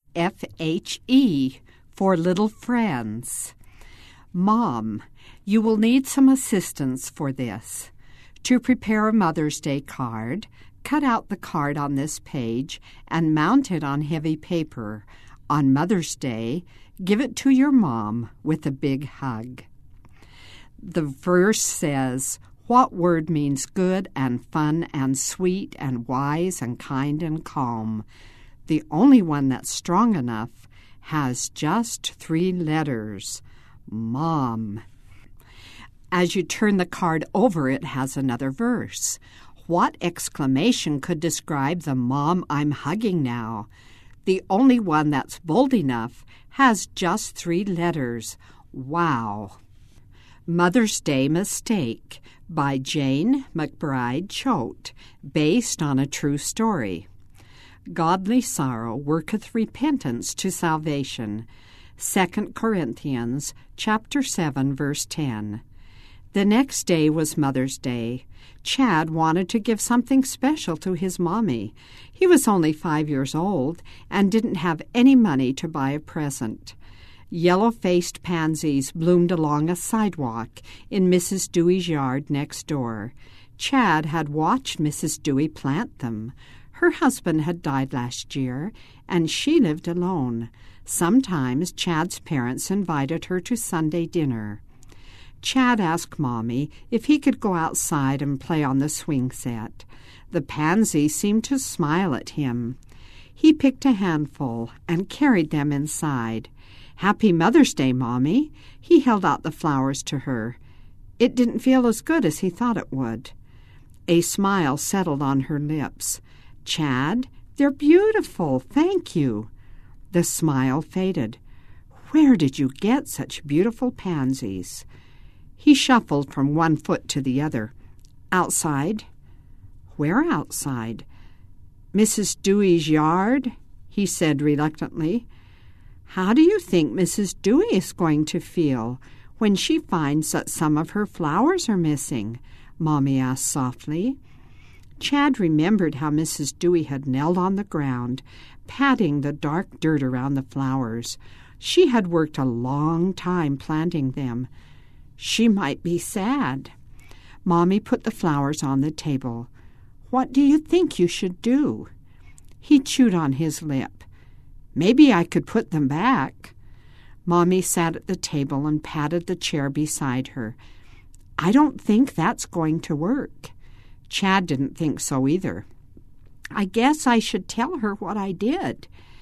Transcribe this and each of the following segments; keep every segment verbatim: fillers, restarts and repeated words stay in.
F H E, for little friends. Mom, you will need some assistance for this. To prepare a Mother's Day card, cut out the card on this page and mount it on heavy paper. On Mother's Day, give it to your mom with a big hug. The verse says, "What word means good and fun and sweet and wise and kind and calm?" The only one that's strong enough has just three letters. Mom. As you turn the card over, it has another verse. What exclamation could describe the mom I'm hugging now? The only one that's bold enough has just three letters. Wow. Mother's Day Mistake by Jane McBride Choate, based on a true story. Godly sorrow worketh repentance to salvation. Second Corinthians chapter seven, verse ten. The next day was Mother's Day. Chad wanted to give something special to his mommy. He was only five years old and didn't have any money to buy a present. Yellow-faced pansies bloomed along a sidewalk in Missus Dewey's yard next door. Chad had watched Missus Dewey plant them. Her husband had died last year, and she lived alone. Sometimes Chad's parents invited her to Sunday dinner. Chad asked Mommy if he could go outside and play on the swing set. The pansy seemed to smile at him. He picked a handful and carried them inside. "Happy Mother's Day, Mommy." He held out the flowers to her. It didn't feel as good as he thought it would. A smile settled on her lips. "Chad, they're beautiful, thank you." The smile faded. "Where did you get such beautiful pansies?" He shuffled from one foot to the other. "Outside." "Where outside?" "Missus Dewey's yard," he said reluctantly. "How do you think Missus Dewey is going to feel when she finds that some of her flowers are missing?" Mommy asked softly. Chad remembered how Missus Dewey had knelt on the ground, patting the dark dirt around the flowers. She had worked a long time planting them. She might be sad. Mommy put the flowers on the table. "What do you think you should do?" He chewed on his lip. "Maybe I could put them back." Mommy sat at the table and patted the chair beside her. "I don't think that's going to work." Chad didn't think so either. "I guess I should tell her what I did."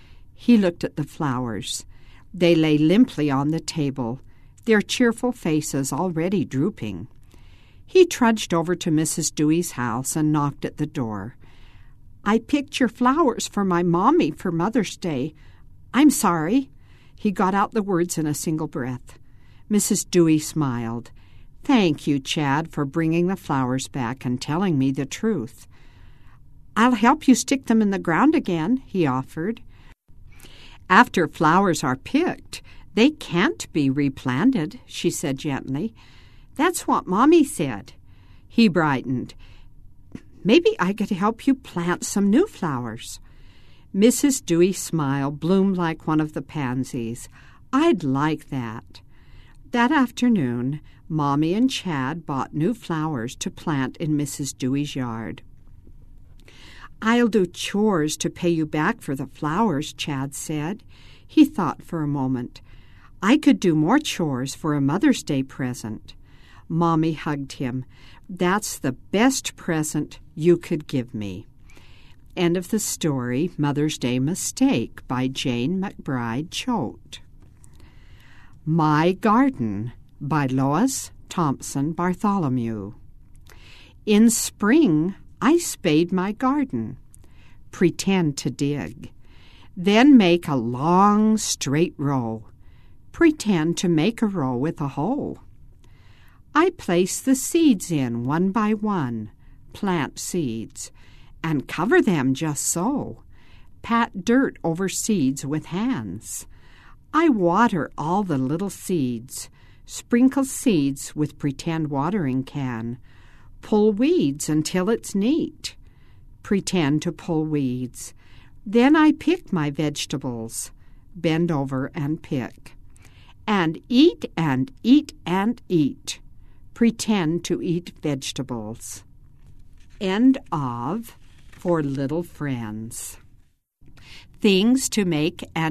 He looked at the flowers. They lay limply on the table, their cheerful faces already drooping. He trudged over to Missus Dewey's house and knocked at the door. "I picked your flowers for my mommy for Mother's Day. I'm sorry." He got out the words in a single breath. Missus Dewey smiled. "Thank you, Chad, for bringing the flowers back and telling me the truth." "I'll help you stick them in the ground again," he offered. "After flowers are picked, they can't be replanted," she said gently. "That's what Mommy said." He brightened. "Maybe I could help you plant some new flowers." Missus Dewey's smile bloomed like one of the pansies. "I'd like that." That afternoon, Mommy and Chad bought new flowers to plant in Missus Dewey's yard. "I'll do chores to pay you back for the flowers," Chad said. He thought for a moment. "I could do more chores for a Mother's Day present." Mommy hugged him. "That's the best present you could give me." End of the story, Mother's Day Mistake by Jane McBride Choate. My Garden by Lois Thompson Bartholomew. In spring, I spade my garden. Pretend to dig. Then make a long, straight row. Pretend to make a row with a hoe. I place the seeds in one by one, plant seeds, and cover them just so. Pat dirt over seeds with hands. I water all the little seeds, sprinkle seeds with pretend watering can, pull weeds until it's neat. Pretend to pull weeds. Then I pick my vegetables, bend over and pick. And eat and eat and eat. Pretend to eat vegetables. End of For Little Friends. Things to make and